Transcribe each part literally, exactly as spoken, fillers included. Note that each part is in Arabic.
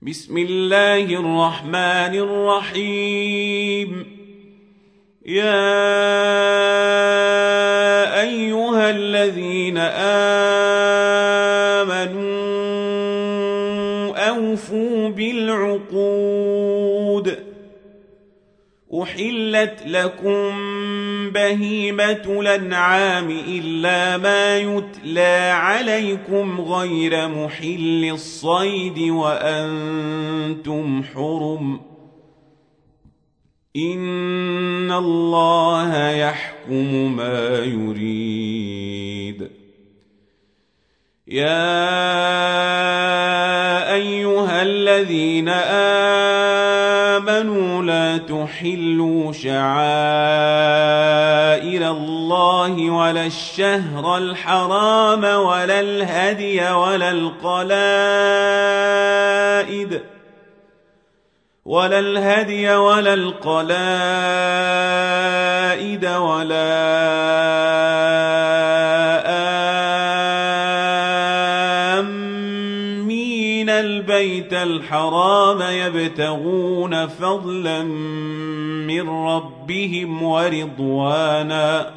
بسم الله الرحمن الرحيم. يا أيها الذين آمنوا أوفوا بالعقود. أحلت لكم بهيمة الأنعام إلا ما يتلى عليكم غير محل الصيد وأنتم حرم. إن الله يحكم ما يريد. يا أيها الذين آمنوا لا تحلوا شعائر الله ولا الشهر الحرام ولا الهدي ولا القلائد ولا الهدي ولا القلائد ولا آمين البيت الحرام يبتغون فضلا من ربهم ورضوانا.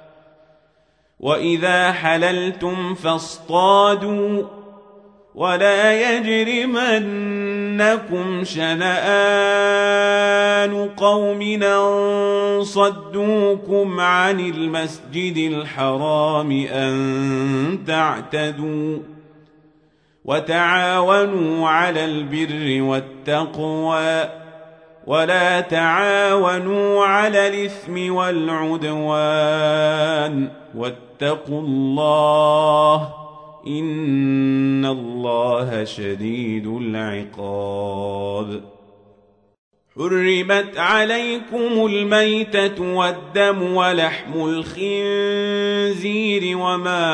وإذا حللتم فاصطادوا ولا يجرمنكم شنآن قوم أن صدوكم عن المسجد الحرام أن تعتدوا. وتعاونوا على البر والتقوى ولا تعاونوا على الإثم والعدوان واتقوا الله إن الله شديد العقاب. حرمت عليكم الميتة والدم ولحم الخنزير وما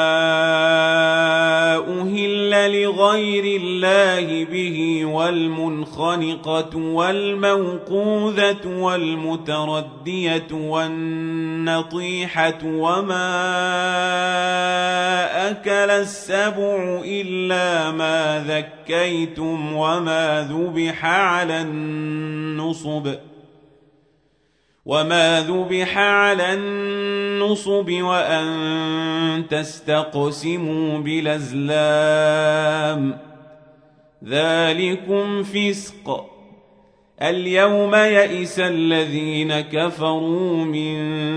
أهل لغير الله به والمنخنقة والموقوذة والمتردية والنطيحة وما أكل السبع إلا ما ذكيتم وما ذبح على النصب وما ذبح على النصب وأن تستقسموا بالأزلام ذلكم فسق. اليوم يئس الذين كفروا من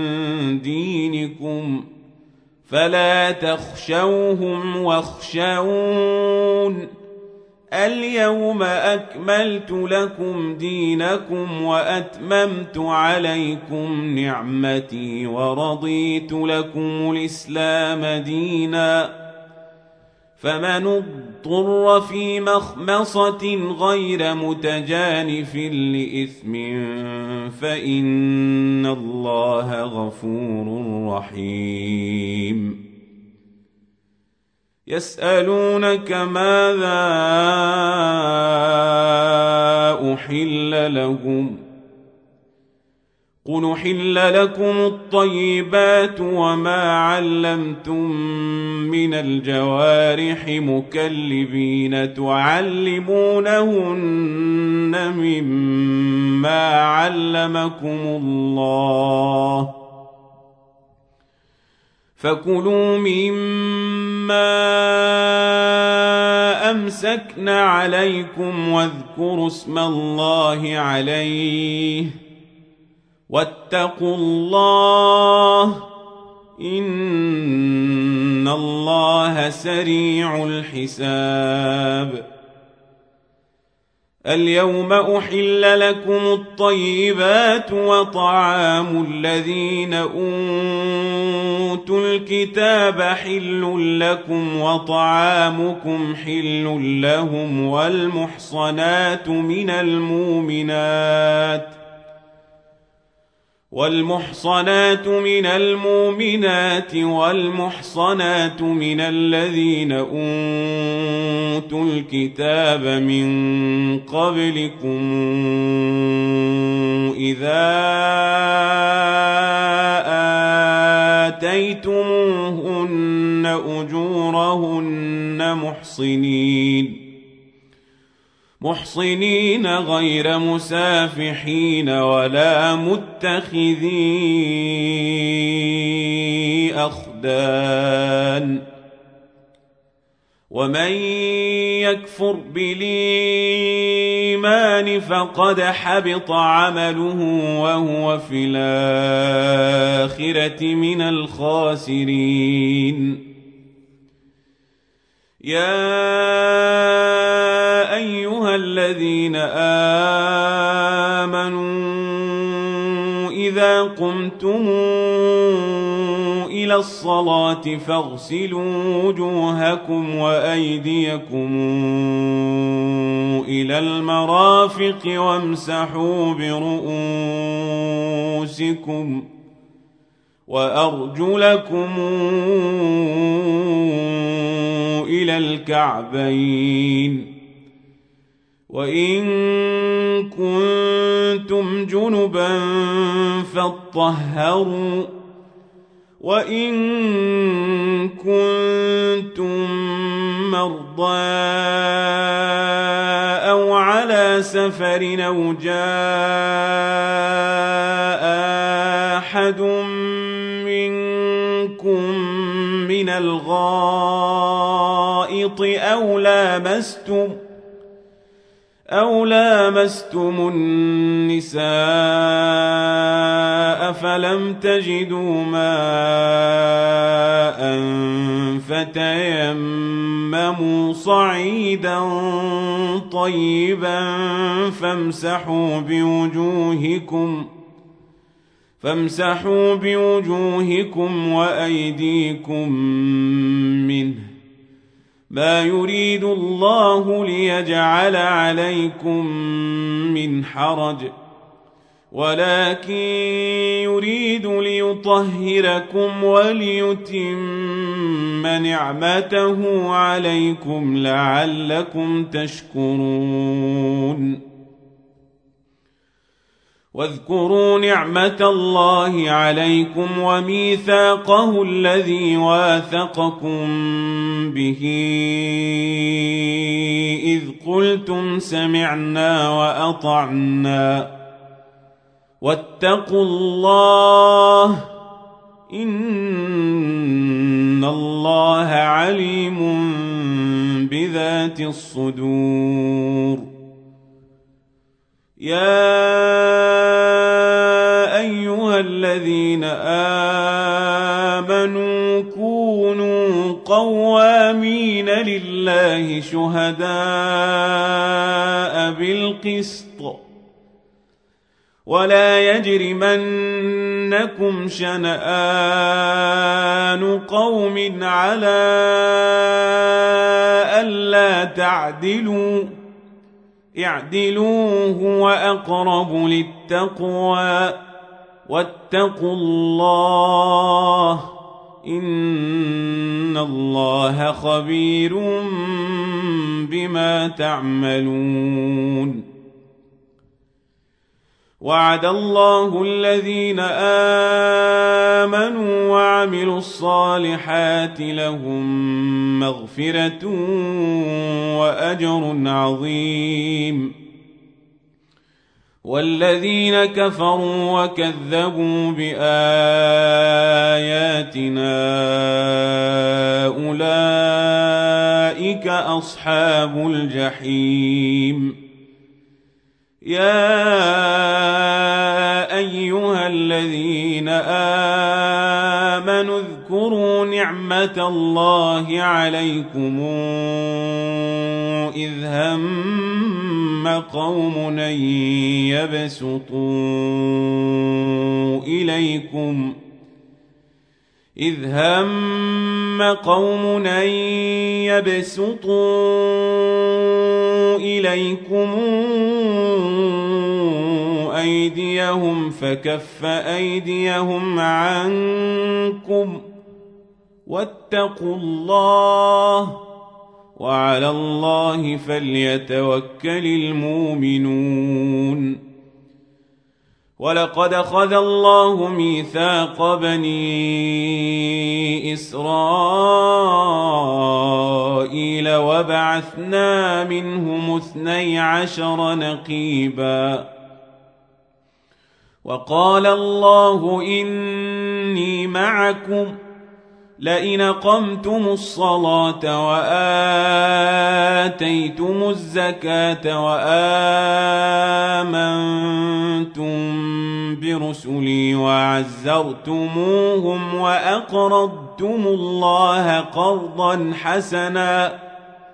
دينكم فلا تخشوهم واخشون. اليوم أكملت لكم دينكم وأتممت عليكم نعمتي ورضيت لكم الإسلام دينا. فمن اضطر في مخمصة غير متجانف لإثم فإن الله غفور رحيم. يسألونك ماذا أحل لهم قل أحل لكم الطيبات وما علمتم من الجوارح مكلبين تعلمونهن مما علمكم الله فكلوا مما أمسكن عليكم واذكروا اسم الله عليه واتقوا الله إن الله سريع الحساب. اليوم أحل لكم الطيبات وطعام الذين أوتوا الكتاب حل لكم وطعامكم حل لهم والمحصنات من المؤمنات والمحصنات من المؤمنات والمحصنات من الذين أوتوا الكتاب من قبلكم إذا آتيتموهن أجورهن محصنين محصنين غير مسافحين ولا متخذي أخدان ومن يكفر بالإيمان فقد حبط عمله وهو في الآخرة من الخاسرين. يا أيها الذين آمنوا إذا قمتم إلى الصلاة فاغسلوا وجوهكم وأيديكم إلى المرافق وامسحوا برؤوسكم وأرجلكم إلى الكعبين وإن كنتم جنبا فاطهروا وإن كنتم مرضى أو على سفر أو جاء أحد منكم من الغائط أو لامستم أو لامستم النساء فلم تجدوا ماء فتيمموا صعيدا طيبا فامسحوا بوجوهكم فامسحوا بوجوهكم وأيديكم منه ما يريد الله ليجعل عليكم من حرج ولكن يريد ليطهركم وليتم نعمته عليكم لعلكم تشكرون. واذكروا نعمة الله عليكم وميثاقه الذي واثقكم به إذ قلتم سمعنا وأطعنا واتقوا الله إن الله عليم بذات الصدور. يا أيها الذين آمنوا كونوا قوامين لله شهداء بالقسط ولا يجرمنكم شنآن قوم على ألا تعدلوا اعدلوا هو أقرب للتقوى واتقوا الله إن الله خبير بما تعملون. وعد الله الذين آمنوا وعملوا الصالحات لهم مغفرة وأجر عظيم والذين كفروا وكذبوا بآياتنا أولئك أصحاب الجحيم. يا أيها الذين آمنوا اذكروا نعمة الله عليكم إذ هم قوم أن يبسطوا إليكم إذ هم قوم أن يبسطوا إليكم أيديهم فكف أيديهم عنكم واتقوا الله وعلى الله فليتوكل المؤمنون. ولقد أخذ الله ميثاق بني إسرائيل وبعثنا منهم اثني عشر نقيبا وقال الله إني معكم لئن أقمتم الصلاة وآتيتم الزكاة وآمنتم برسلي وعزرتموهم وأقرضتم الله قرضا حسنا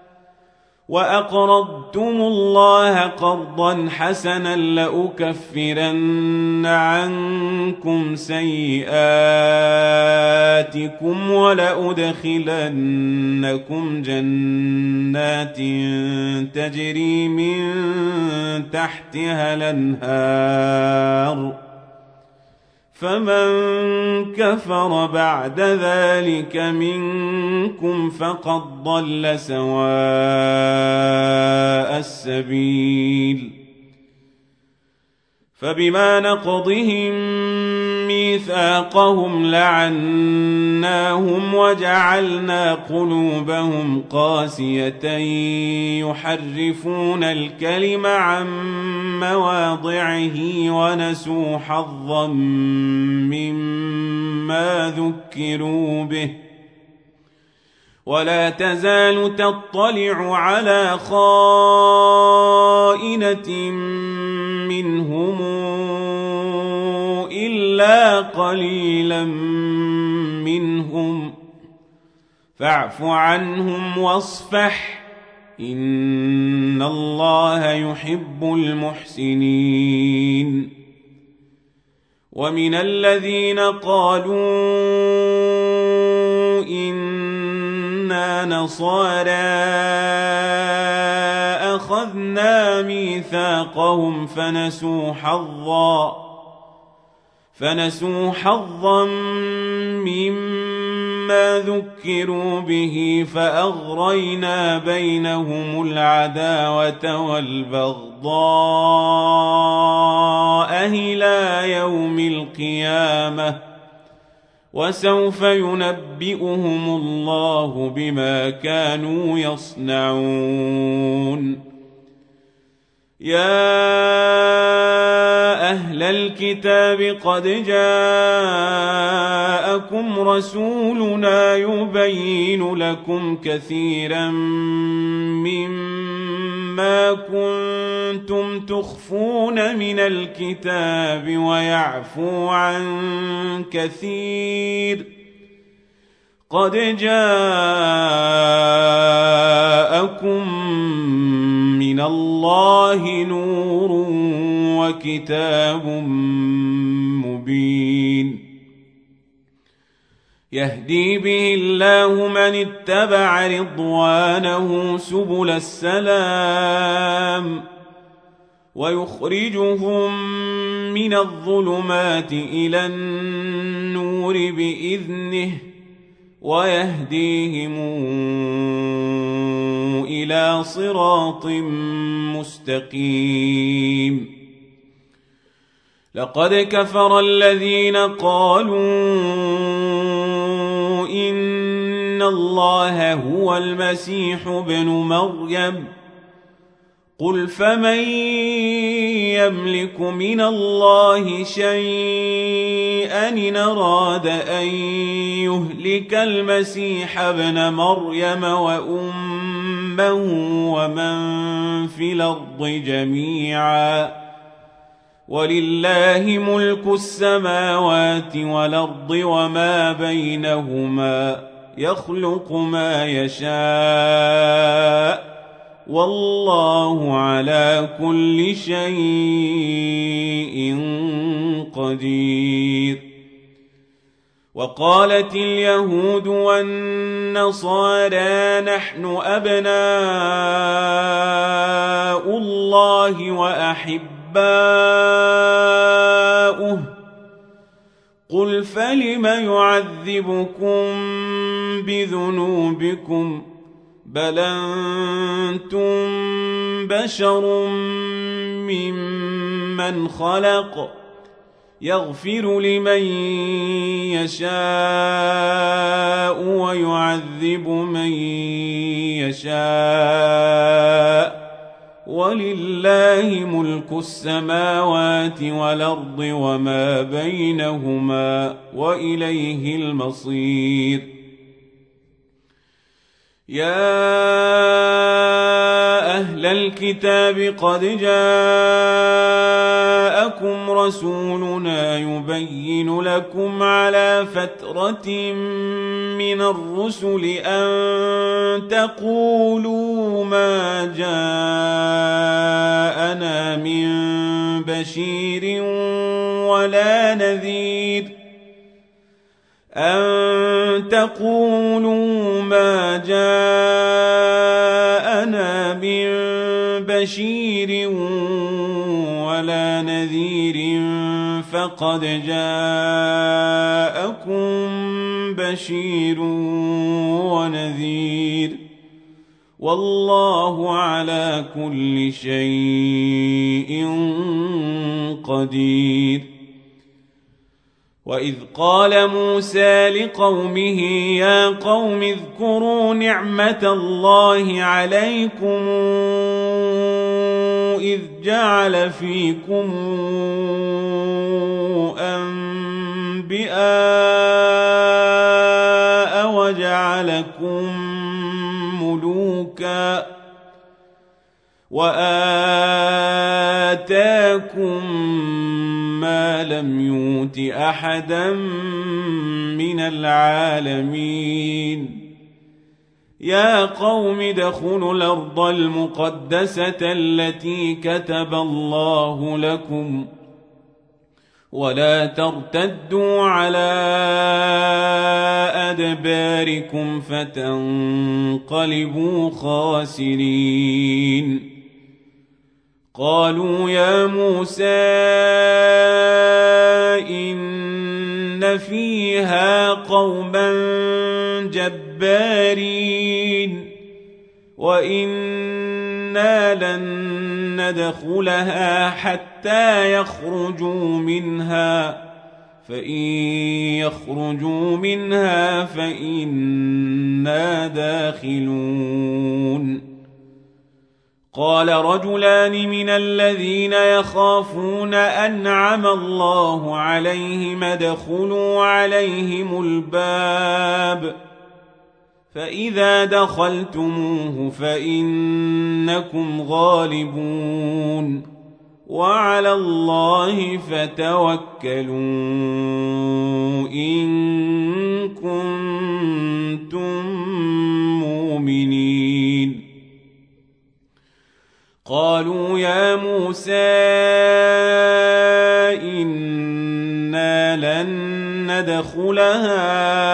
وأقرضتم الله قرضا حسنا لأكفرن عنكم سيئاتكم ولأدخلنكم جنات تجري من تحتها الأنهار فمن كفر بعد ذلك منكم فقد ضل سواء السبيل فبما نقضهم ميثاقهم لعناهم وجعلنا قلوبهم قاسية يحرفون الكلم عن مواضعه ونسوا حظا مما ذكروا به ولا تزال تطلع على خائنة منهم إلا قليلا منهم فاعف عنهم واصفح إن الله يحب المحسنين ومن الذين قالوا إنا نصارى أخذنا ميثاقهم فنسوا حظا فنسوا حظا مما ذكروا به فأغرينا بينهم العداوة والبغضاء إلى يوم القيامة وسوف ينبئهم الله بما كانوا يصنعون يا أهل الكتاب قد جاءكم رسولنا يبين لكم كثيرا مما كنتم تخفون من الكتاب ويعفو عن كثير قد جاءكم من الله نور وكتاب مبين يهدي به الله من اتبع رضوانه سبل السلام ويخرجهم من الظلمات إلى النور بإذنه ويهديهم إلى صراط مستقيم لقد كفر الذين قالوا إن الله هو المسيح ابن مريم قل فمن يملك من الله شيئا إن أراد أن يهلك المسيح ابن مريم وأمه ومن في الأرض جميعا ولله ملك السماوات والأرض وما بينهما يخلق ما يشاء والله على كل شيء قدير وقالت اليهود والنصارى نحن أبناء الله وأحباؤه قل فلم يعذبكم بذنوبكم بل أنتم بشر ممن خلق يغفر لمن يشاء ويعذب من يشاء ولله ملك السماوات والأرض وما بينهما وإليه المصير. يا أهل الكتاب قد جاءكم رسولنا يبين لكم على فترة من الرسل أن تقولوا ما جاءنا من بشير ولا نذير أن تقولوا ما جاءنا من بشير ولا نذير فقد جاءكم بشير ونذير والله على كل شيء قدير. وإذ قال موسى لقومه يا قوم اذكروا نعمة الله عليكم إذ جعل فيكم أنبياء وجعلكم ملوكا وآتاكم ما لم يؤت أحدا من العالمين. يا قوم ادخلوا الأرض المقدسة التي كتب الله لكم ولا ترتدوا على أدباركم فتنقلبوا خاسرين. قالوا يا موسى إن فيها قوما جبارين وإنا لن ندخلها حتى يخرجوا منها فإن يخرجوا منها فإنا داخلون. قال رجلان من الذين يخافون أنعم الله عليهم ادخلوا عليهم الباب فإذا دخلتموه فإنكم غالبون وعلى الله فتوكلوا إن كنتم مؤمنين. قالوا يا موسى إنا لن ندخلها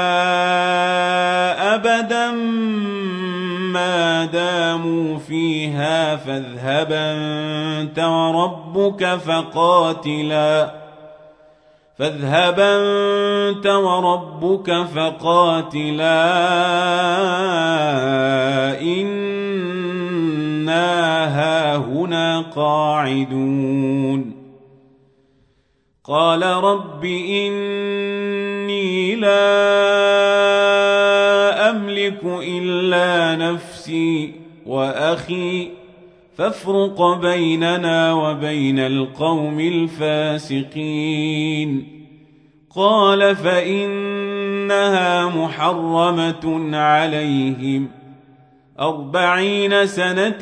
أبدا ما داموا فيها فاذهب أنت وربك فقاتلا فاذهب أنت وربك فقاتلا إنا هاهنا قاعدون. قال رب إني لا أملك إلا نفسي وأخي فافرق بيننا وبين القوم الفاسقين. قال فإنها محرمة عليهم أربعين سنة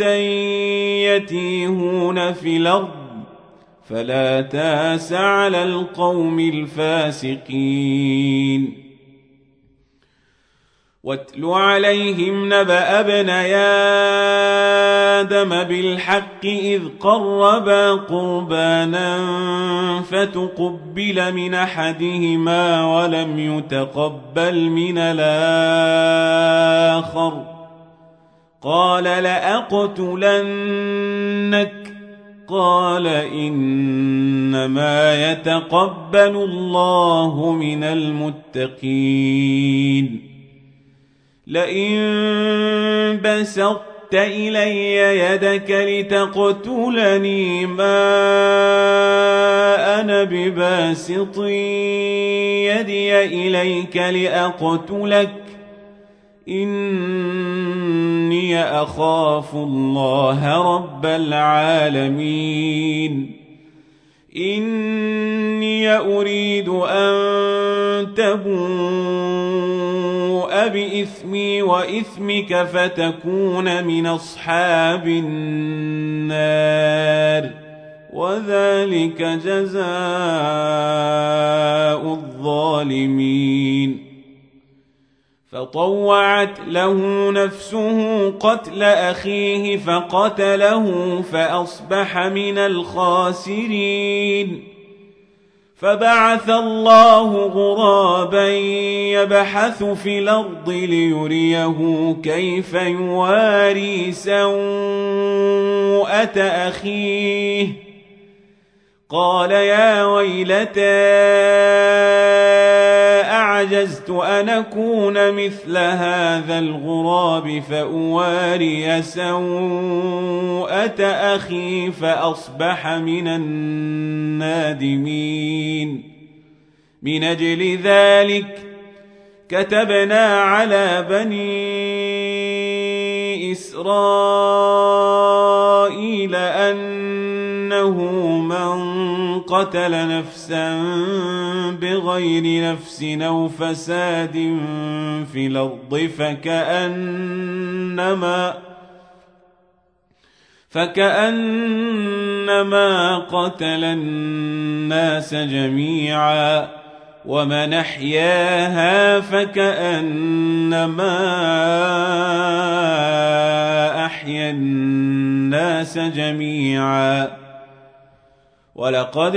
يتيهون في الأرض فلا تاس على القوم الفاسقين. واتل عليهم نبأ ابني آدم بالحق إذ قربا قربانا فتقبل من أحدهما ولم يتقبل من الآخر قال لأقتلنك قال إنما يتقبل الله من المتقين. لئن بسطت بسطت إلي يدك لتقتلني ما أنا بباسط يدي إليك لأقتلك إني أخاف الله رب العالمين إني أريد أن تبوء بإثمي وإثمك فتكون من أصحاب النار وذلك جزاء الظالمين فطوعت له نفسه قتل أخيه فقتله فأصبح من الخاسرين فبعث الله غرابا يبحث في الأرض ليريه كيف يواري سوءة أخيه قال يا ويلتى أعجزت أن أكون مثل هذا الغراب فأواري سوءة أخي فأصبح من النادمين من أجل ذلك كتبنا على بني إسرائيل أنه من قتل نفسا بغير نفس أو فساد في الأرض فكأنما فكأنما قتل الناس جميعا ومن أحياها فكأنما أحيا الناس جميعا ولقد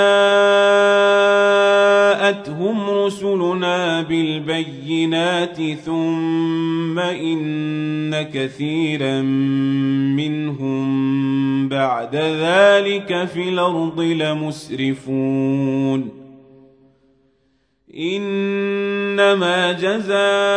جاءتهم رسلنا بالبينات ثم إن كثيرا منهم بعد ذلك في الأرض لمسرفون إنما جزاء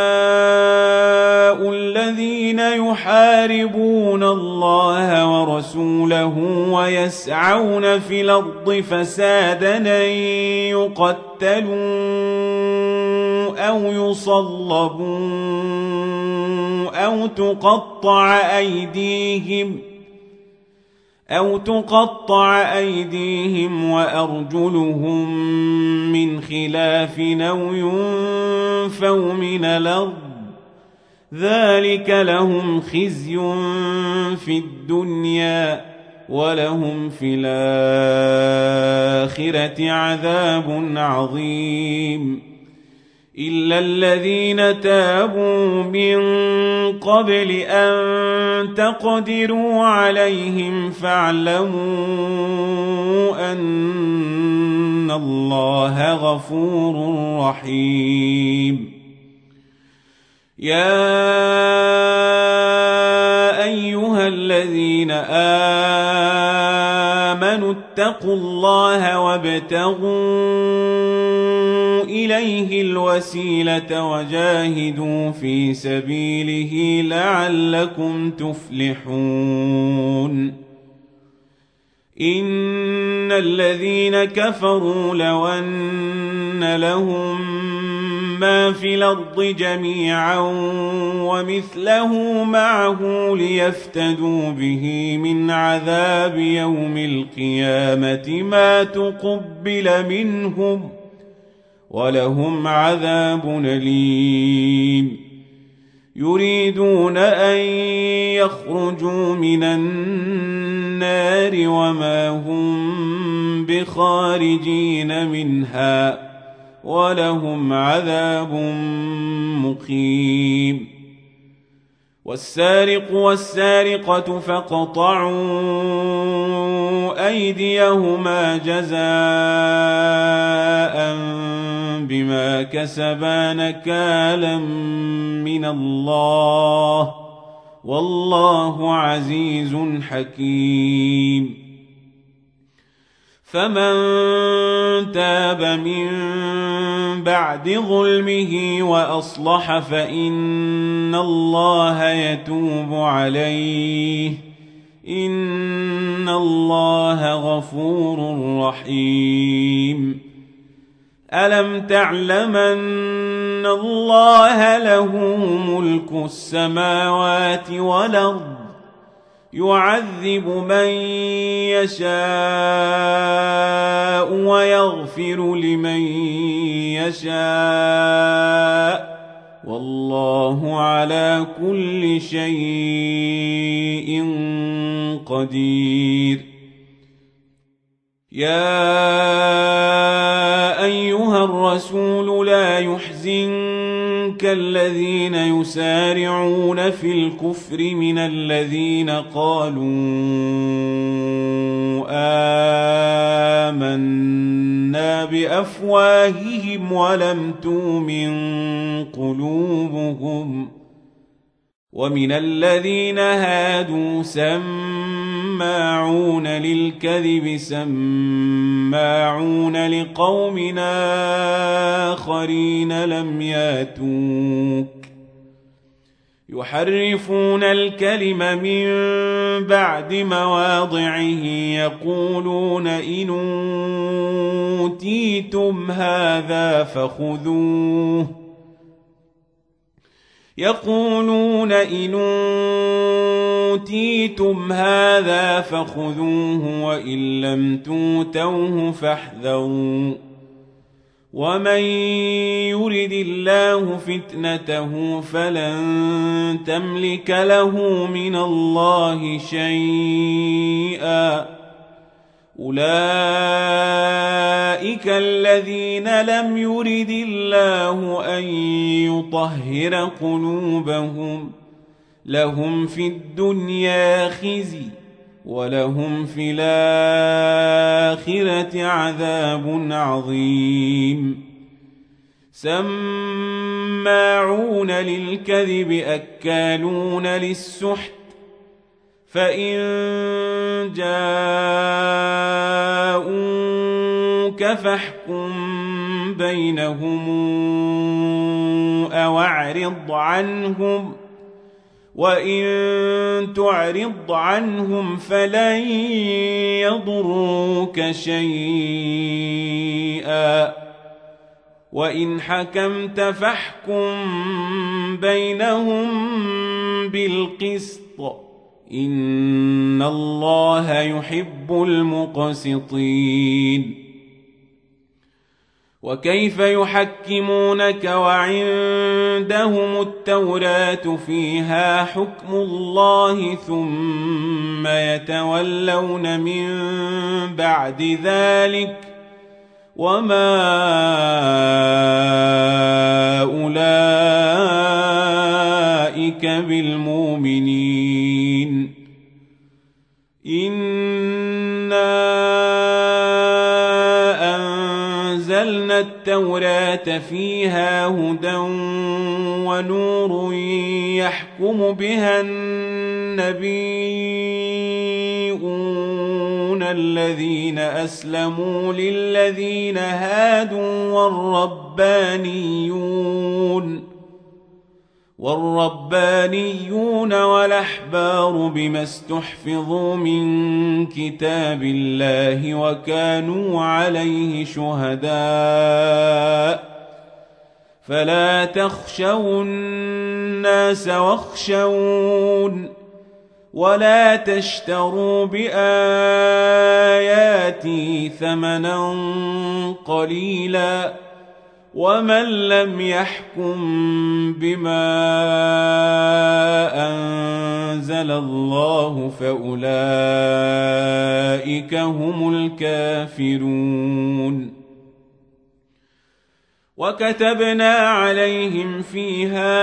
الذين يحاربون الله ورسوله ويسعون في الأرض فسادا أن يقتلوا أو يصلبوا أو تقطع أيديهم أو تقطع أيديهم وأرجلهم من خلاف أو ينفوا من الأرض ذلك لهم خزي في الدنيا ولهم في الآخرة عذاب عظيم إلا الذين تابوا من قبل أن تقدروا عليهم فاعلموا أن الله غفور رحيم يا أيها الذين آمنوا اتقوا الله وابتغوا إليه الوسيلة وجاهدوا في سبيله لعلكم تفلحون إن الذين كفروا لو أن لهم ما في الأرض جميعا ومثله معه ليفتدوا به من عذاب يوم القيامة ما تقبل منهم ولهم عذاب أليم يريدون أن يخرجوا من النار وما هم بخارجين منها ولهم عذاب مقيم والسارق والسارقة فاقطعوا أيديهما جزاء بما كسبا نكالا من الله والله عزيز حكيم فمن تاب من بعد ظلمه وأصلح فإن الله يتوب عليه إن الله غفور رحيم ألم تعلم أن الله له ملك السماوات والأرض يعذب من يشاء ويغفر لمن يشاء والله على كل شيء قدير يا أيها الرسول لا يحزنك الذين يسارعون في الكفر من الذين قالوا آمنا بأفواههم ولم تؤمن قلوبهم ومن الذين هادوا سماعون للكذب سماعون لقوم آخرين لم ياتوك يحرفون الكلم من بعد مواضعه يقولون إن أوتيتم هذا فخذوه يقولون إن أوتيتم هذا فخذوه وإن لم توتوه فاحذروا ومن يرد الله فتنته فلن تملك له من الله شيئا أولئك الذين لم يرد الله أن يطهر قلوبهم لهم في الدنيا خزي ولهم في الآخرة عذاب عظيم سماعون للكذب أكالون للسحت فإن جاءوك فاحكم بينهم أو أعرض عنهم وإن تعرض عنهم فلن يضروك شيئا وإن حكمت فاحكم بينهم بالقسط إن الله يحب المقسطين وكيف يحكمونك وعندهم التوراة فيها حكم الله ثم يتولون من بعد ذلك وما أولئك بالمؤمنين إنا أنزلنا التوراة فيها هدى ونور يحكم بها النبيون الذين أسلموا للذين هادوا والربانيون والربانيون والأحبار بما استحفظوا من كتاب الله وكانوا عليه شهداء فلا تخشوا الناس واخشون ولا تشتروا بآياتي ثمنا قليلا ومن لم يحكم بما أنزل الله فأولئك هم الكافرون وكتبنا عليهم فيها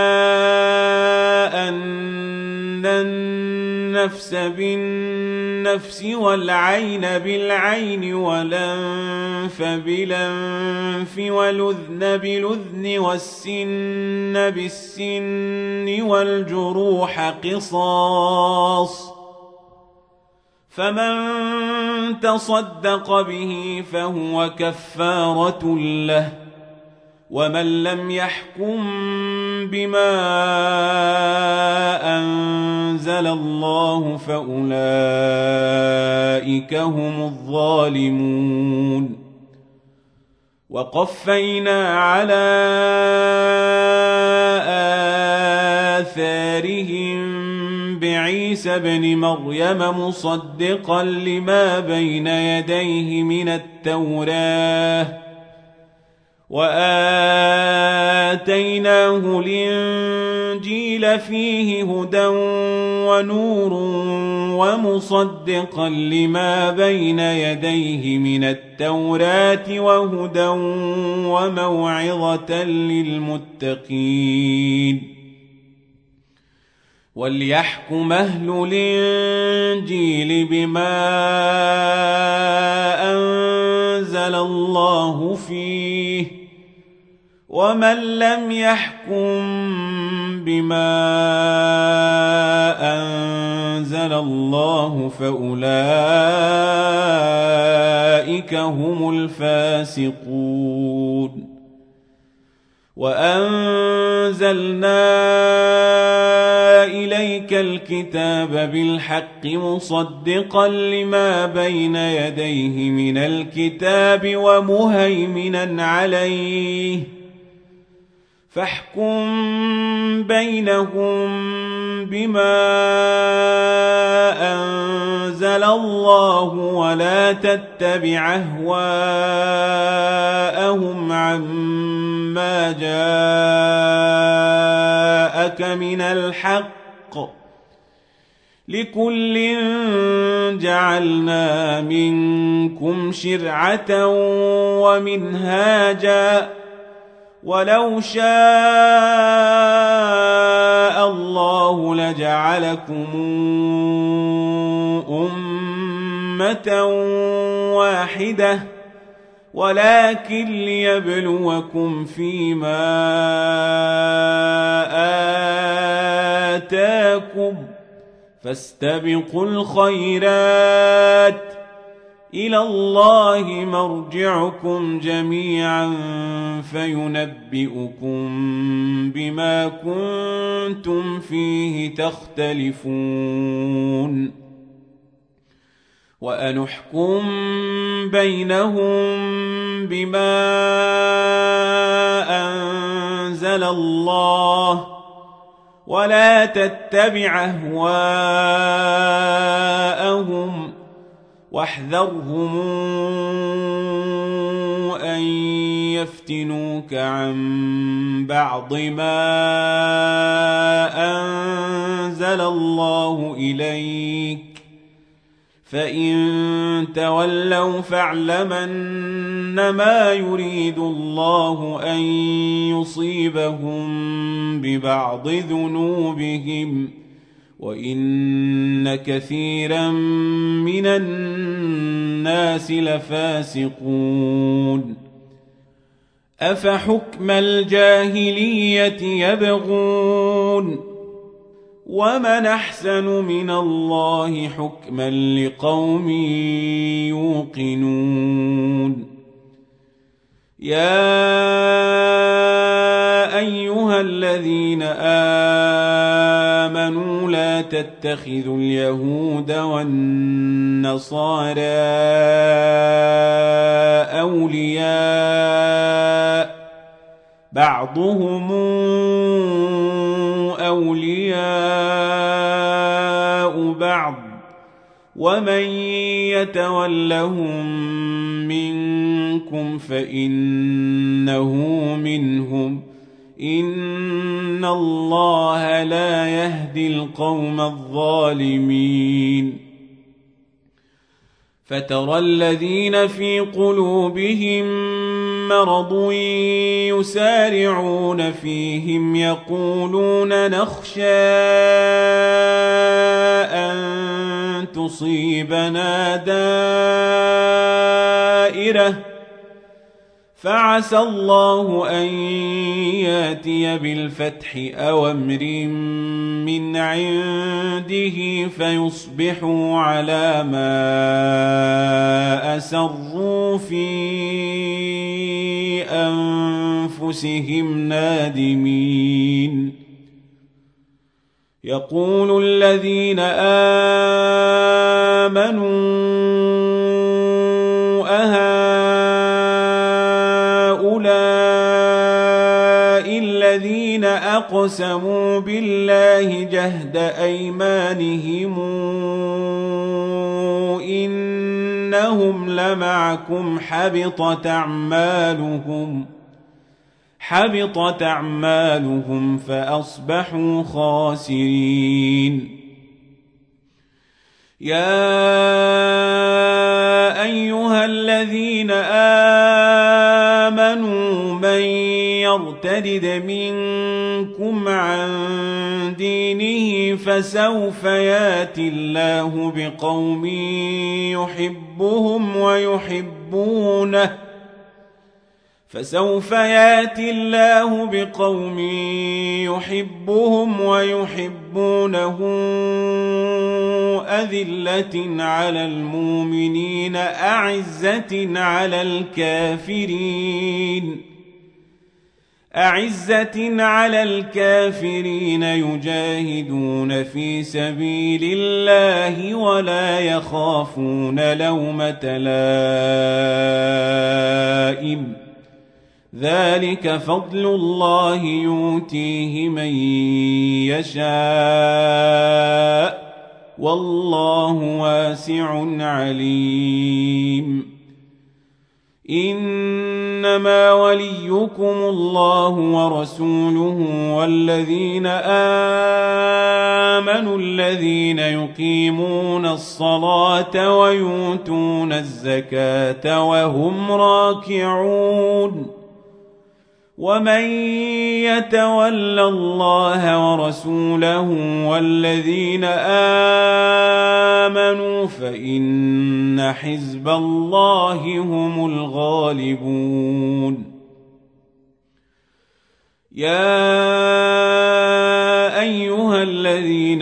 أن النفس بالنفس والعين بالعين والأنف بالأنف والأذن بالأذن والسن بالسن والجروح قصاص فمن تصدق به فهو كفارة له ومن لم يحكم بما أنزل الله فأولئك هم الظالمون. وقفينا على آثارهم بعيسى ابن مريم مصدقا لما بين يديه من التوراة وآتيناه الإنجيل فيه هدى ونور ومصدقا لما بين يديه من التوراة وهدى وموعظة للمتقين. وليحكم أهل الإنجيل بما أنزل الله فيه ومن لم يحكم بما أنزل الله فأولئك هم الفاسقون. وأنزلنا إليك الكتاب بالحق مصدقا لما بين يديه من الكتاب ومهيمنا عليه فاحكم بينهم بما أنزل الله ولا تتبع أهواءهم عما جاءك من الحق لكل جعلنا منكم شرعة ومنهاجا ولو شاء الله لجعلكم أمة واحدة ولكن ليبلوكم فيما آتاكم فاستبقوا الخيرات إلى الله مرجعكم جميعا فينبئكم بما كنتم فيه تختلفون. وأنحكم بينهم بما أنزل الله ولا تتبع أهواءهم واحذرهم أن يفتنوك عن بعض ما أنزل الله إليك فإن تولوا فاعلم أنما يريد الله أن يصيبهم ببعض ذنوبهم وإن كثيرا من الناس لفاسقون. أفحكم الجاهلية يبغون ومن أحسن من الله حكما لقوم يوقنون. يا أيها الذين آمنوا لا تتخذوا اليهود والنصارى أولياء بعضهم أولياء بعض ومن يتولهم منكم فإنه منهم إن الله لا يهدي القوم الظالمين. فترى الذين في قلوبهم مرض يسارعون فيهم يقولون نخشى أن تصيبنا دائرة فعسى الله أن ياتي بالفتح أو أمر من عنده فيصبحوا على ما أسروا في أنفسهم نادمين. يقول الذين آمنوا أهؤلاء الذين أقسموا بالله جهد أيمانهم إنهم لمعكم حبطت أعمالهم حبطت أعمالهم فأصبحوا خاسرين. يا أيها الذين آمنوا من يرتد منكم عن دينه فسوف ياتي الله بقوم يحبهم ويحبونه فسوف ياتي الله بقوم يحبهم ويحبونه أذلة على المؤمنين أعزة على الكافرين أعزة على الكافرين يجاهدون في سبيل الله ولا يخافون لومة لائم ذلك فضل الله يؤتيه من يشاء والله واسع عليم. إنما وليكم الله ورسوله والذين آمنوا الذين يقيمون الصلاة ويؤتون الزكاة وهم راكعون. ومن يتول الله ورسوله والذين آمنوا فإن حزب الله هم الغالبون. يا أيها الذين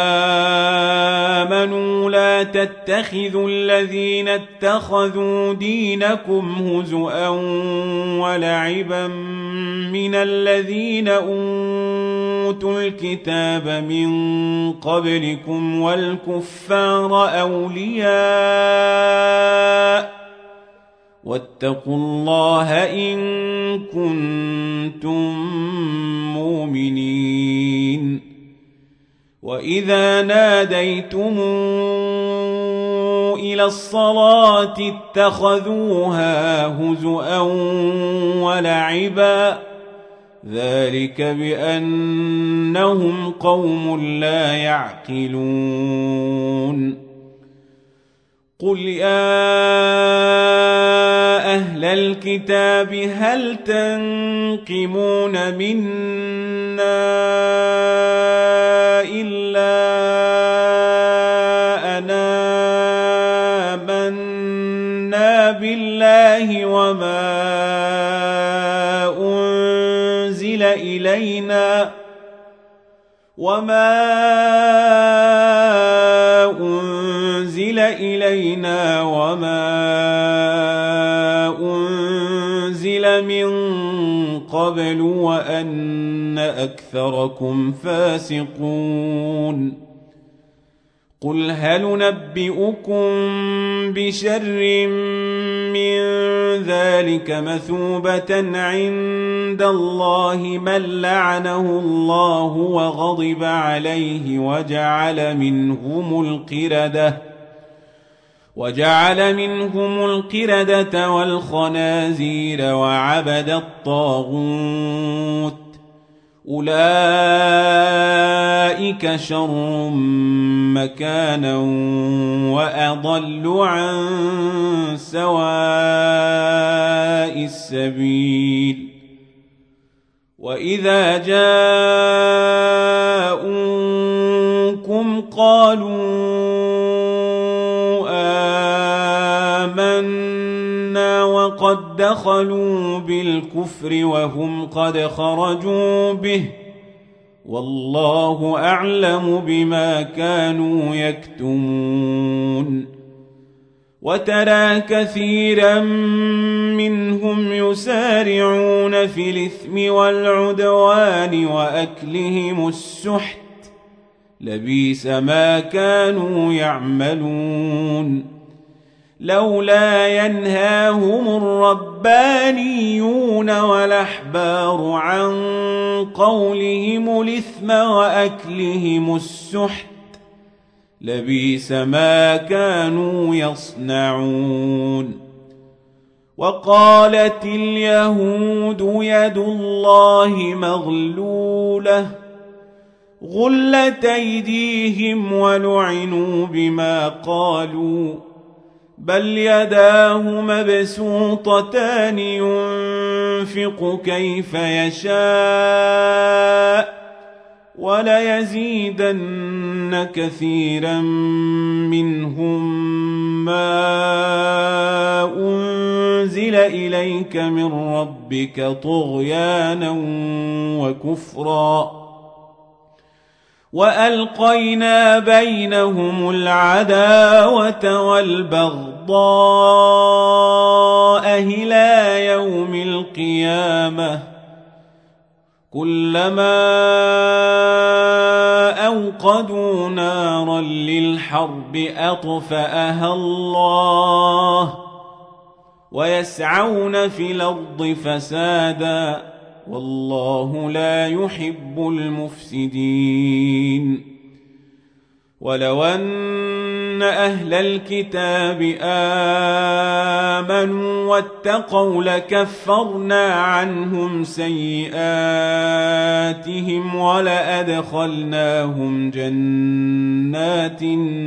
آمنوا لا تتخذوا الذين اتخذوا دينكم هزؤا ولعبا من الذين أوتوا الكتاب من قبلكم والكفار أولياء واتقوا الله إن كنتم مؤمنين. وإذا ناديتم إلى الصلاة اتخذوها هزؤا ولعبا ذلك بأنهم قوم لا يعقلون. قل يا أهل الكتاب هل تنقمون منا إلا أن آمنا بالله وما أنزل إلينا وما أنزل إلينا وما أنزل من قبل وأن أكثركم فاسقون. قل هل ننبئكم بشر من ذلك مثوبة عند الله من لعنه الله وغضب عليه وجعل منهم القردة وجعل منهم القردة والخنازير وعبد الطاغوت أولئك شر مكانا وأضل عن سواء السبيل. وإذا جاءوكم قالوا آمنا قد دخلوا بالكفر وهم قد خرجوا به والله أعلم بما كانوا يكتمون وترى كثيرا منهم يسارعون في الإثم والعدوان وأكلهم السحت لبئس ما كانوا يعملون لولا ينهاهم الربانيون والأحبار عن قولهم الإثم وأكلهم السحت لبئس ما كانوا يصنعون وقالت اليهود يد الله مغلولة غلت أيديهم ولعنوا بما قالوا بل يداه مبسوطتان ينفق كيف يشاء وليزيدن كثيرا منهم ما أنزل إليك من ربك طغيانا وكفرا وألقينا بينهم العداوة والبغضاء إلى يوم القيامة كلما أوقدوا نارا للحرب أطفأها الله ويسعون في الأرض فسادا والله لا يحب المفسدين ولو أن أهل الكتاب آمنوا واتقوا لكفرنا عنهم سيئاتهم ولأدخلناهم جنات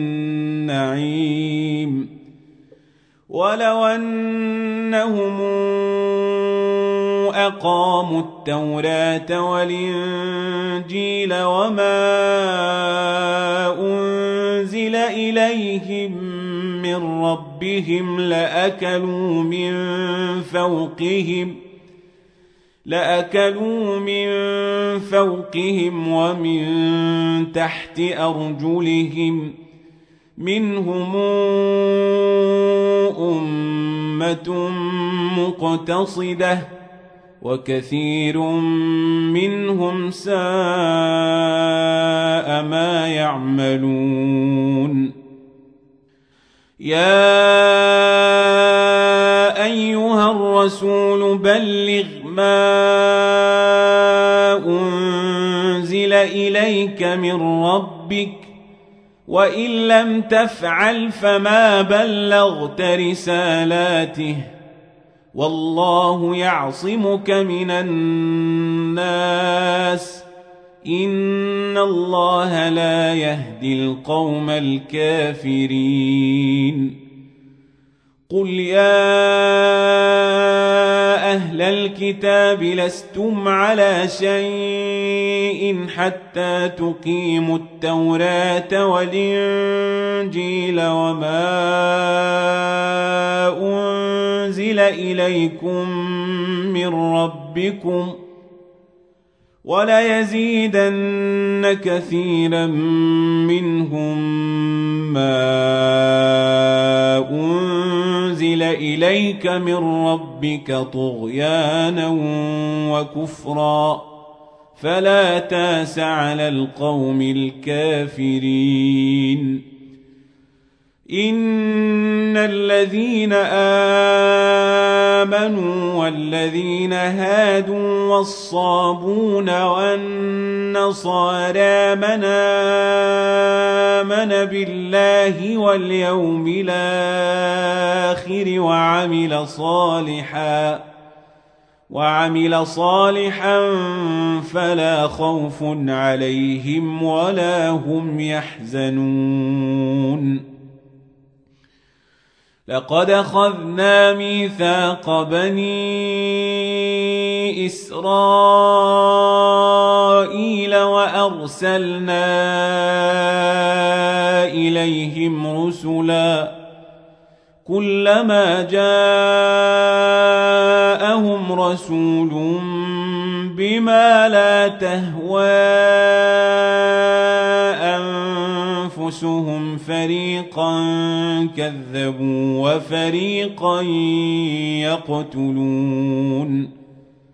النعيم ولو أنهم أقاموا التوراة والإنجيل وما أنزل إليهم من ربهم لأكلوا من فوقهم لأكلوا من فوقهم ومن تحت أرجلهم منهم أمة مقتصدة وكثير منهم ساء ما يعملون يا أيها الرسول بلغ ما أنزل إليك من ربك وإن لم تفعل فما بلغت رسالاته والله يعصمك من الناس إن الله لا يهدي القوم الكافرين قل يا أهل الكتاب لستم على شيء حتى تقيموا التوراة والإنجيل وما أنزل إليكم من ربكم وليزيدن كثيرا منهم ما أنزل إليك من ربك طغيانا وكفرا فلا تاس على القوم الكافرين إن الذين آمنوا والذين هادوا والصابون والنصارى من آمن بالله واليوم الآخر وعمل صالحا وعمل صالحا فلا خوف عليهم ولا هم يحزنون لقد أخذنا ميثاق بني إسرائيل وأرسلنا إليهم رسلا كلما جاءهم رسول بما لا تهوى أنفسهم فريقا كذبوا وفريقا يقتلون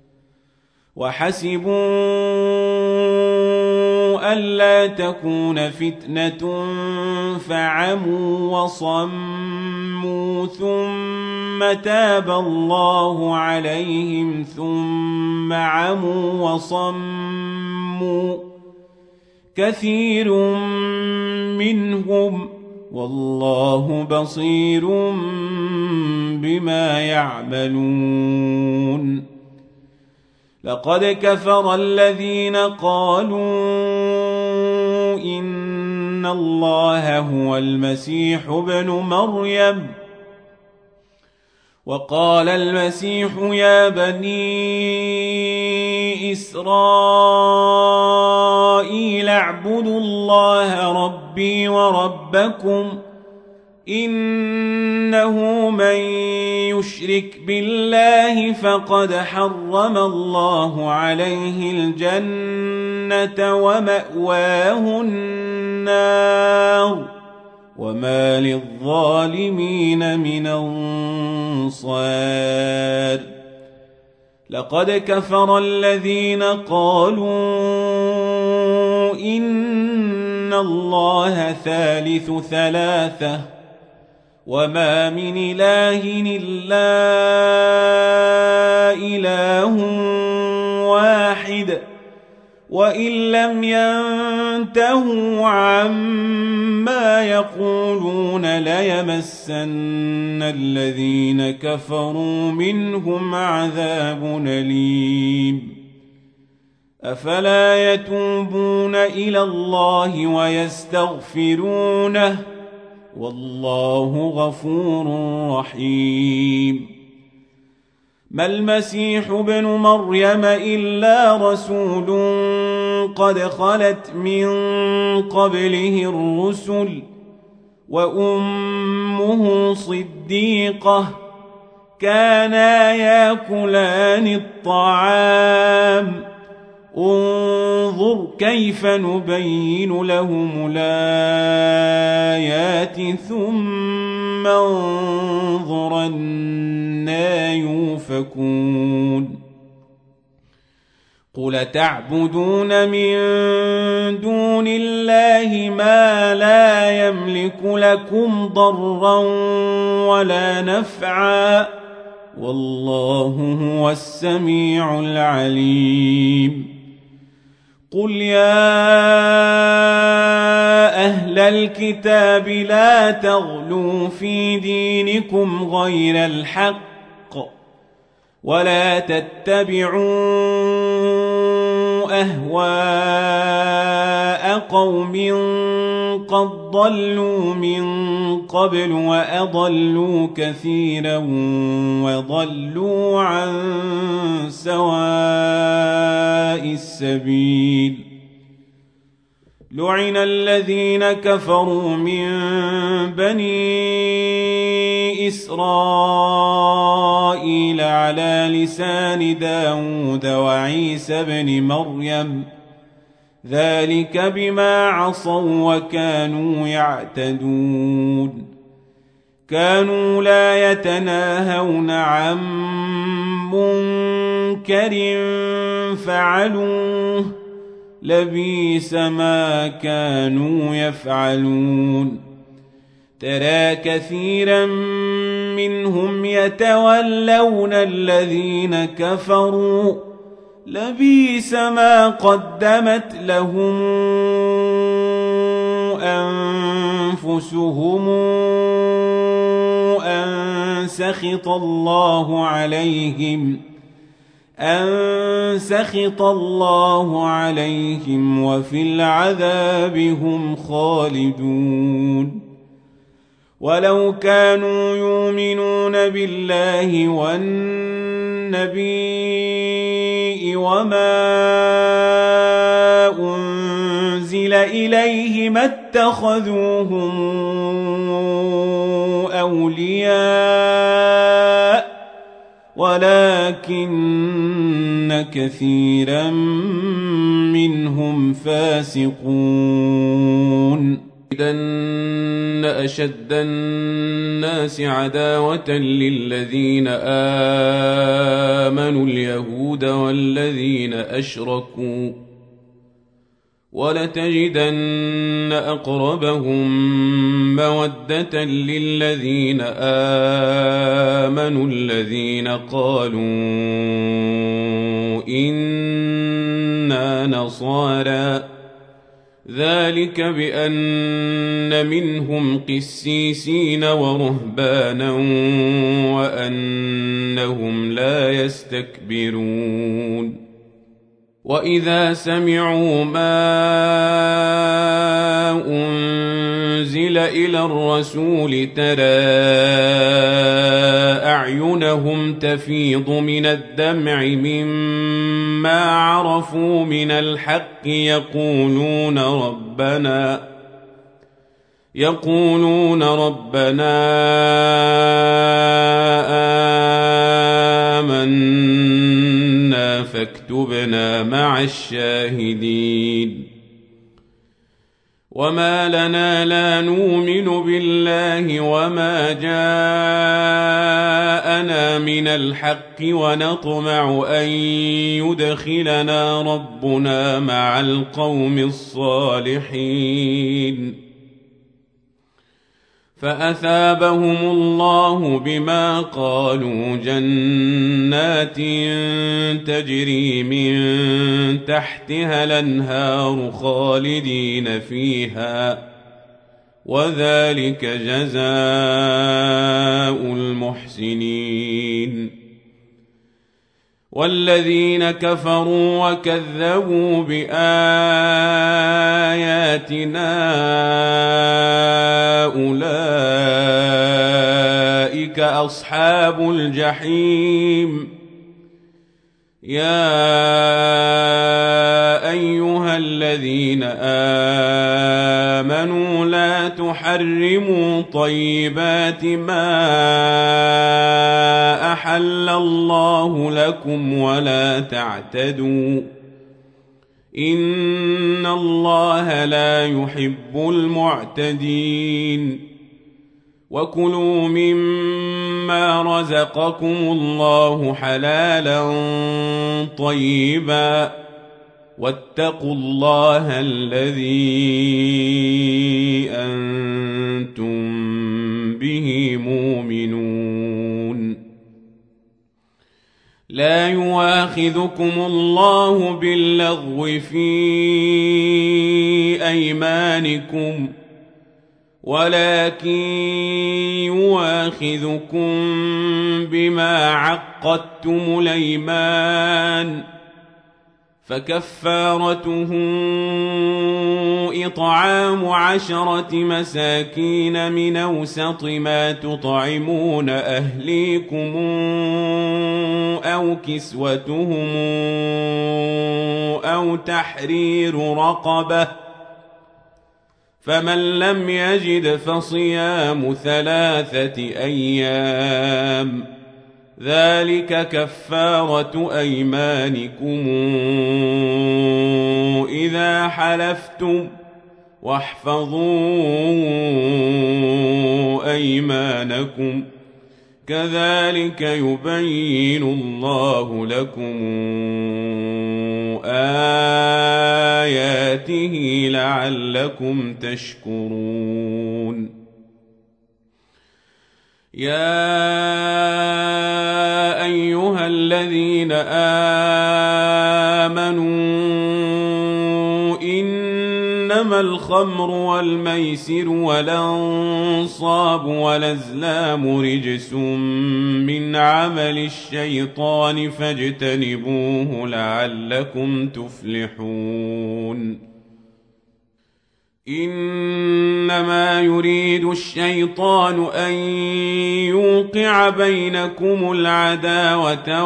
وحسبوا ألا تكون فتنة فعموا وصموا ثم تاب الله عليهم ثم عموا وصموا كثير منهم والله بصير بما يعملون لقد كفر الذين قالوا إن الله هو المسيح ابن مريم وقال المسيح يا بني إسرائيل اعبدوا الله ربي وربكم إنه من يشرك بالله فقد حرم الله عليه الجنة ومأواه النار وما للظالمين من أنصار لقد كفر الذين قالوا إن الله ثالث ثلاثة وما من إله إلا إله واحد وإن لم ينتهوا عما يقولون ليمسن الذين كفروا منهم عذاب أليم أفلا يتوبون إلى الله ويستغفرونه والله غفور رحيم ما المسيح ابن مريم إلا رسول قد خلت من قبله الرسل وأمه صديقة كانا يأكلان الطعام انظر كيف نبين لهم الآيات ثم انظر أنى يؤفكون قل تعبدون من دون الله ما لا يملك لكم ضرا ولا نفعا والله هو السميع العليم قل يا أهل الكتاب لا تغلوا في دينكم غير الحق ولا تتبعوا أهواء قوم قد ضلوا من قبل وأضلوا كثيرا وضلوا عن سواء السبيل لعن الذين كفروا من بني إسرائيل على لسان داود وعيسى بن مريم ذلك بما عصوا وكانوا يعتدون كانوا لا يتناهون عن منكر فعلوه لبئس ما كانوا يفعلون ترى كثيرا منهم يتولون الذين كفروا لبئس ما قدمت لهم أنفسهم أن سخط الله عليهم أن سخط الله عليهم وفي العذاب هم خالدون ولو كانوا يؤمنون بالله والنبي وما أنزل إليه ما اتخذوهم أولياء ولكن كثيرا منهم فاسقون. إن أشد الناس عداوة للذين آمنوا اليهود والذين أشركوا ولتجدن أقربهم مودة للذين آمنوا الذين قالوا إنا نصارى ذلك بأن منهم قسيسين ورهبانا وأنهم لا يستكبرون. وإذا سمعوا ما أنزل إلى الرسول ترى أعينهم تفيض من الدمع مما عرفوا من الحق يقولون ربنا يقولون ربنا آمنا فاكتبنا مع الشاهدين. وما لنا لا نؤمن بالله وما جاءنا من الحق ونطمع أن يدخلنا ربنا مع القوم الصالحين. فأثابهم الله بما قالوا جنات تجري من تحتها الأنهار خالدين فيها وذلك جزاء المحسنين. والذين كفروا وكذبوا بآياتنا أولئك أصحاب الجحيم. يا أيها الذين آمنوا لا تحرموا طيبات ما أحل الله لكم ولا تعتدوا إن الله لا يحب المعتدين. وكلوا مما رزقكم الله حلالا طيبا واتقوا الله الذي أنتم به مؤمنون. لا يؤاخذكم الله باللغو في أيمانكم ولكن يؤاخذكم بما عقدتم الأيمان فكفارته إطعام عشرة مساكين من أوسط ما تطعمون أهليكم أو كسوتهم أو تحرير رقبة فمن لم يجد فصيام ثلاثة أيام ذلك كفارة أيمانكم إذا حلفتم واحفظوا أيمانكم كذلك يبين الله لكم آياته لعلكم تشكرون. يا أيها الذين آمنوا إنما الخمر والميسر والأنصاب والأزلام رجس من عمل الشيطان فاجتنبوه لعلكم تفلحون. إنما يريد الشيطان أن يوقع بينكم العداوة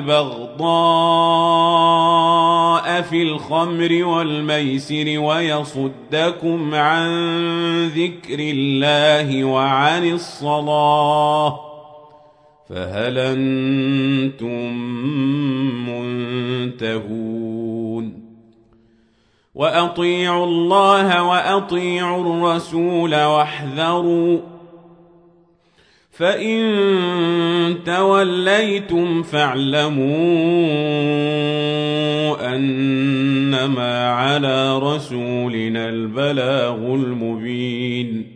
والبغضاء في الخمر والميسر ويصدكم عن ذكر الله وعن الصلاة فهل أنتم منتهون وأطيعوا الله وأطيعوا الرسول واحذروا فإن توليتم فاعلموا أنما على رسولنا البلاغ المبين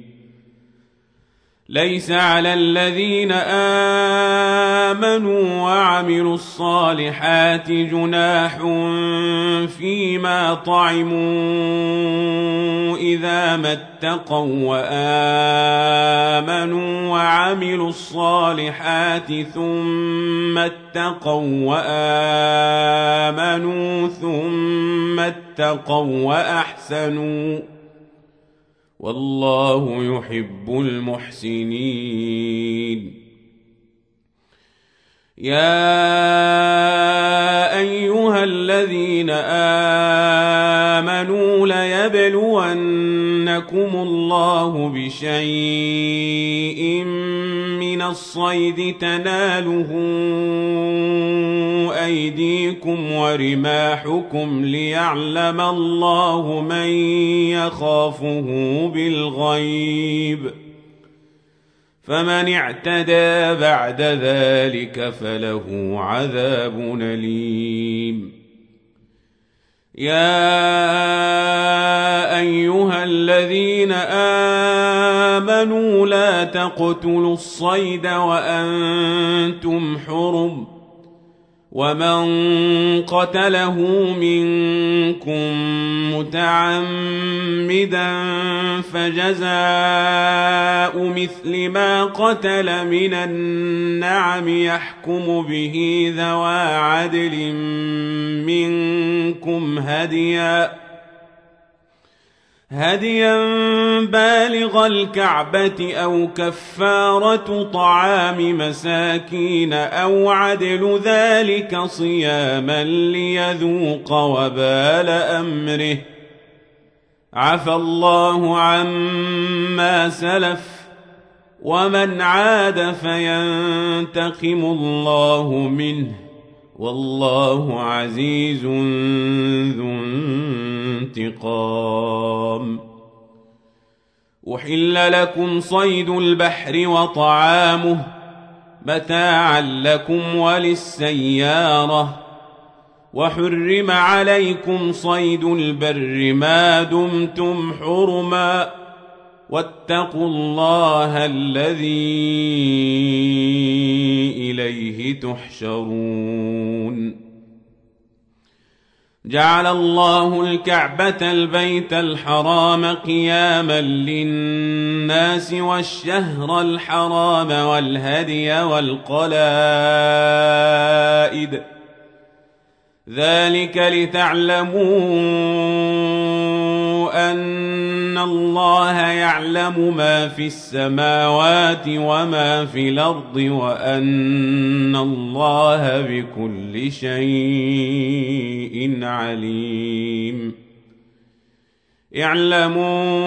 ليس على الذين آمنوا وعملوا الصالحات جناح فيما طعموا إذا ما اتقوا وآمنوا وعملوا الصالحات ثم اتقوا وآمنوا ثم اتقوا وأحسنوا والله يحب المحسنين يا أيها الذين آمنوا ليبلونكم الله بشيء من الصيد تناله أيديكم ورماحكم ليعلم الله من يخافه بالغيب فمن اعتدى بعد ذلك فله عذاب أليم يا أيها الذين آمنوا لا تقتلوا الصيد وأنتم حرم ومن قتله منكم متعمدا فجزاء مثل ما قتل من النعم يحكم به ذوى عدل منكم هديا هديا بالغ الكعبة أو كفارة طعام مساكين أو عدل ذلك صياما ليذوق وبال أمره عفى الله عما سلف ومن عاد فينتقم الله منه والله عزيز ذو انتقام أحل لكم صيد البحر وطعامه متاعا لكم وللسيارة وحرم عليكم صيد البر ما دمتم حرما واتقوا الله الذي إليه تحشرون جعل الله الكعبة البيت الحرام قياما للناس والشهر الحرام والهدي والقلائد ذلك لتعلموا أن الله يعلم ما في السماوات وما في الأرض وأن الله بكل شيء عليم اعلموا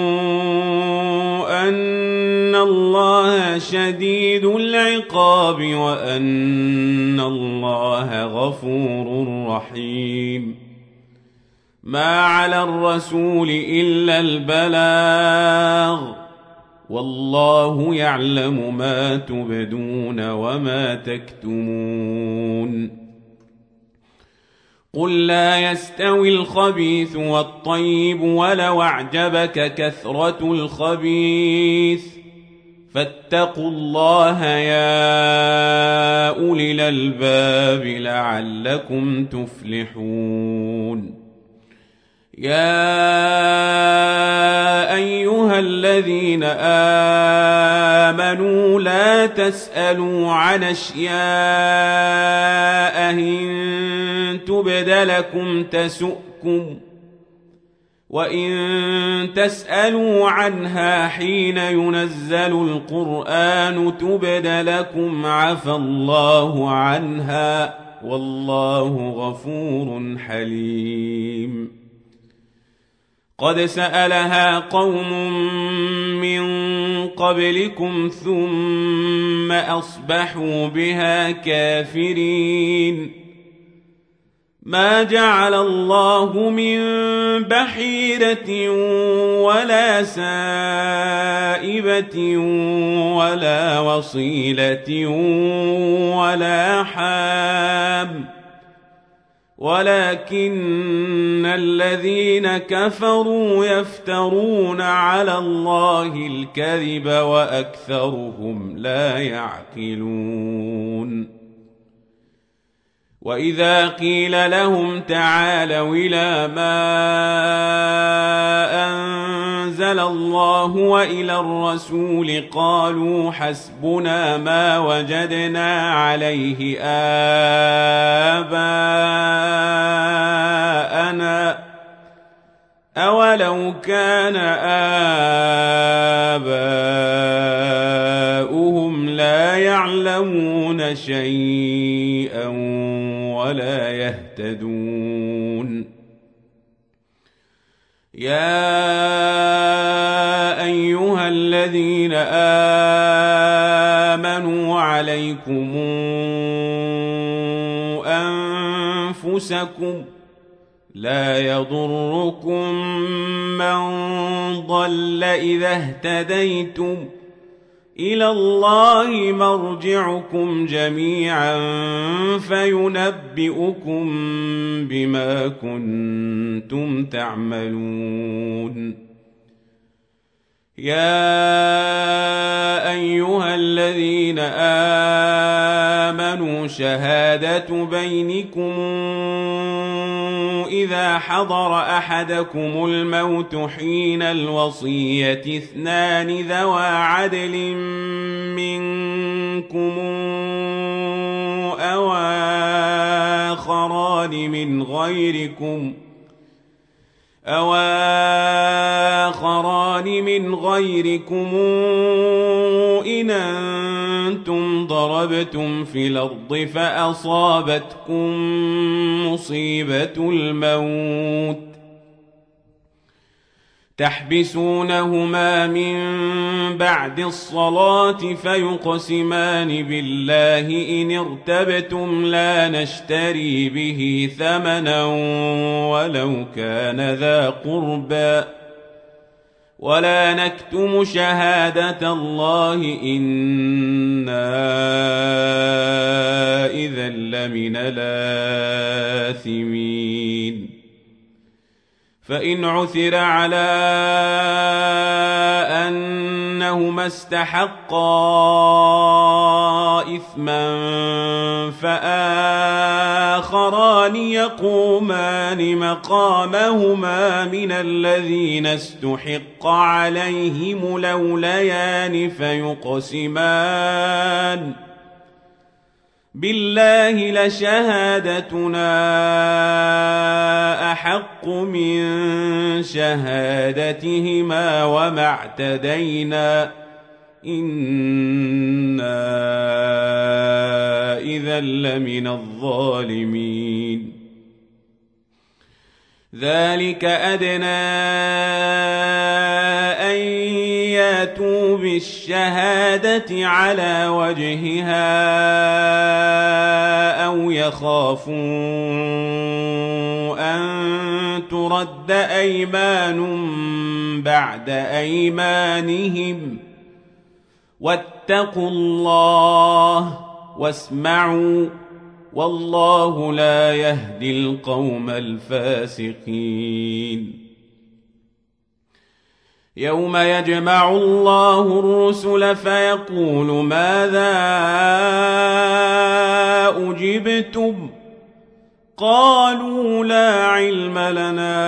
أن الله شديد العقاب وأن الله غفور رحيم ما على الرسول إلا البلاغ والله يعلم ما تبدون وما تكتمون قل لا يستوي الخبيث والطيب ولو أعجبك كثرة الخبيث فاتقوا الله يا أولي الألباب لعلكم تفلحون يا أيها الذين آمنوا لا تسألوا عن أشياء إن تبد لكم تسؤكم وإن تسألوا عنها حين ينزل القرآن تبد لكم عفى الله عنها والله غفور حليم. قد سألها قوم من قبلكم ثم أصبحوا بها كافرين. ما جعل الله من بحيرة ولا سائبة ولا وصيلة ولا حام ولكن الذين كفروا يفترون على الله الكذب وأكثرهم لا يعقلون. وإذا قيل لهم تعالوا إلى ما أنزل الله وإلى الرسول قالوا حسبنا ما وجدنا عليه آباءنا أولو كان آباؤهم لا يعلمون شيئا ولا يهتدون. يا أيها الذين آمنوا عليكم أنفسكم لا يضركم من ضل إذا اهتديتم إلى الله مرجعكم جميعا فينبئكم بما كنتم تعملون. يا أيها الذين آمنوا شهادة بينكم إذا حضر أحدكم الموت حين الوصية اثنان ذوى عدل منكم أو آخران من غيركم أو آخران من غيركم إن أنتم ضربتم في الأرض فأصابتكم مصيبة الموت تحبسونهما من بعد الصلاة فيقسمان بالله إن ارتبتم لا نشتري به ثمنا ولو كان ذا قربى ولا نكتم شهادة الله إنا إذا لمن الآثمين. فإن عثر على أنهما استحقا إثما فآخران يقومان مقامهما من الذين استحق عليهم الأوليان فيقسمان بالله لشهادتنا أحق من شهادتهما وما اعتدينا إنا إذا لمن الظالمين. ذلك أدنى أن ياتوا بالشهادة على وجهها أو يخافوا أن ترد أيمان بعد أيمانهم واتقوا الله واسمعوا والله لا يهدي القوم الفاسقين. يوم يجمع الله الرسل فيقول ماذا أجبتم قالوا لا علم لنا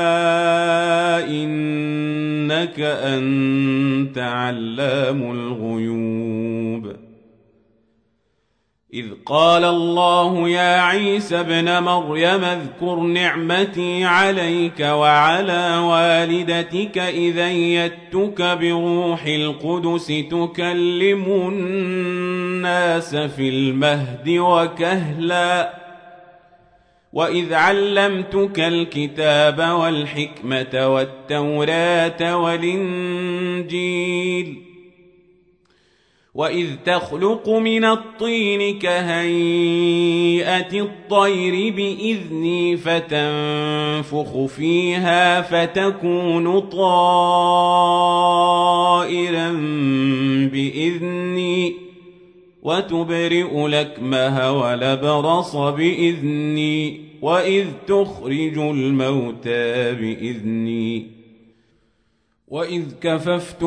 إنك أنت علام الغيوب. إذ قال الله يا عيسى ابن مريم اذكر نعمتي عليك وعلى والدتك إذ أيدتك بروح القدس تكلم الناس في المهد وكهلا وإذ علمتك الكتاب والحكمة والتوراة والإنجيل وإذ تخلق من الطين كهيئة الطير بإذني فتنفخ فيها فتكون طائرا بإذني وتبرئ الأكمه والأبرص بإذني وإذ تخرج الموتى بإذني وإذ كففت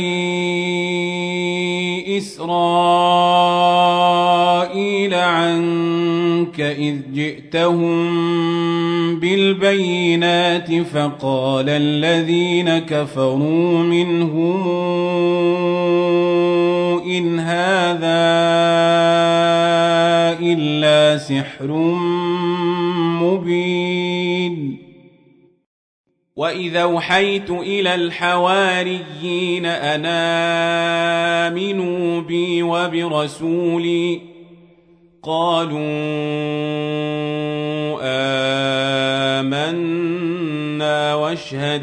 بني إسرائيل عنك إذ جئتهم بالبينات فقال الذين كفروا منهم إن هذا إلا سحر مبين وإذا أوحيت إلى الحواريين أن آمنوا بي وبرسولي قالوا آمنا واشهد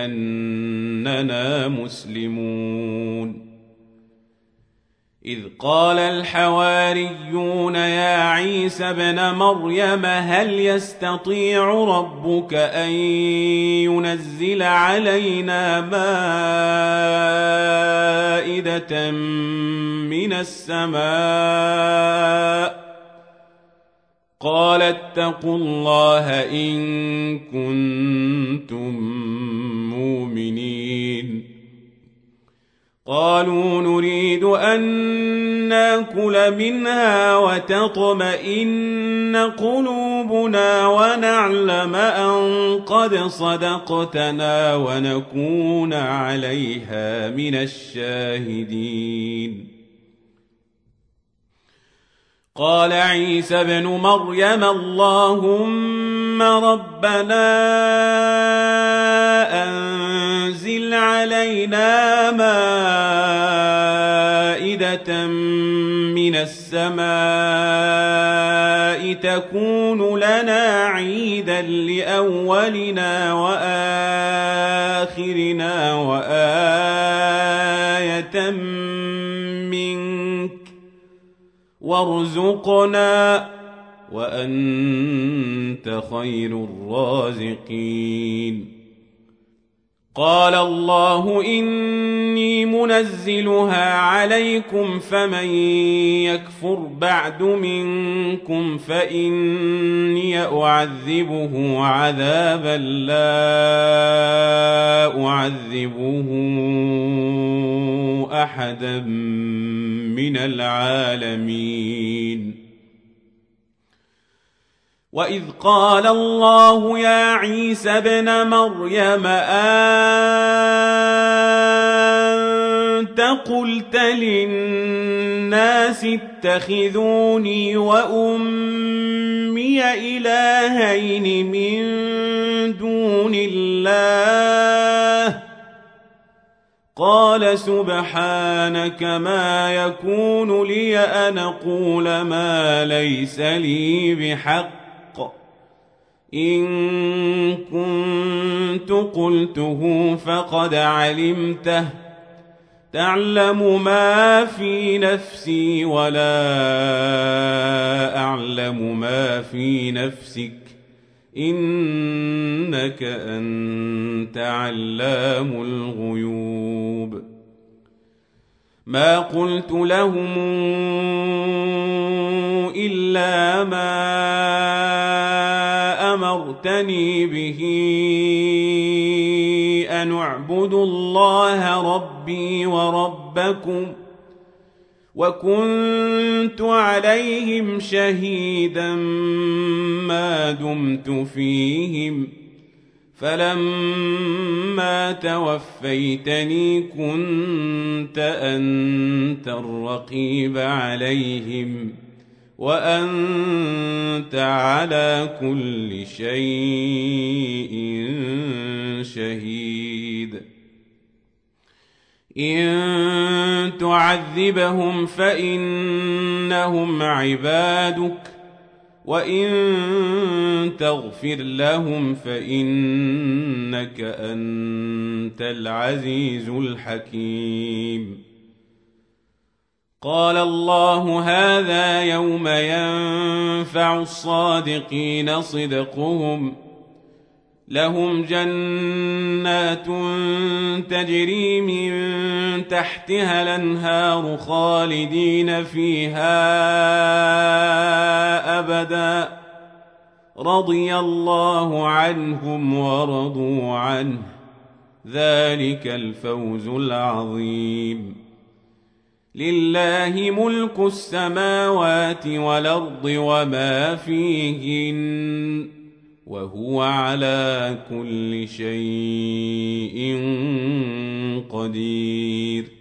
بأننا مسلمون إذ قال الحواريون يا عيسى ابن مريم هل يستطيع ربك أن ينزل علينا مائدة من السماء قال اتقوا الله إن كنتم مؤمنين قالوا نريد أن نأكل منها وتطمئن قلوبنا ونعلم أن قد صدقتنا ونكون عليها من الشاهدين قال عيسى ابن مريم اللهم ربنا أنزل علينا مائدة من السماء تكون لنا عيدا لأولنا وآخرنا وآية منك وارزقنا وأنت خير الرازقين قال الله إني منزلها عليكم فمن يكفر بعد منكم فإني أعذبه عذابا لا أعذبه أحدا من العالمين وإذ قال الله يا عيسى ابن مريم أنت قلت للناس اتخذوني وأمي إلهين من دون الله قال سبحانك ما يكون لي أن أقول ما ليس لي بحق إن كنت قلته فقد علمته تعلم ما في نفسي ولا أعلم ما في نفسك إنك أنت علام الغيوب ما قلت لهم إلا ما أمرتني به أن اعبدوا الله ربي وربكم وكنت عليهم شهيدا ما دمت فيهم فلما توفيتني كنت أنت الرقيب عليهم وأنت على كل شيء شهيد إن تعذبهم فإنهم عبادك وإن تغفر لهم فإنك أنت العزيز الحكيم قال الله هذا يوم ينفع الصادقين صدقهم لهم جنات تجري من تحتها الأنهار خالدين فيها أبدا رضي الله عنهم ورضوا عنه ذلك الفوز العظيم لله ملك السماوات والأرض وما فيهن وهو على كل شيء قدير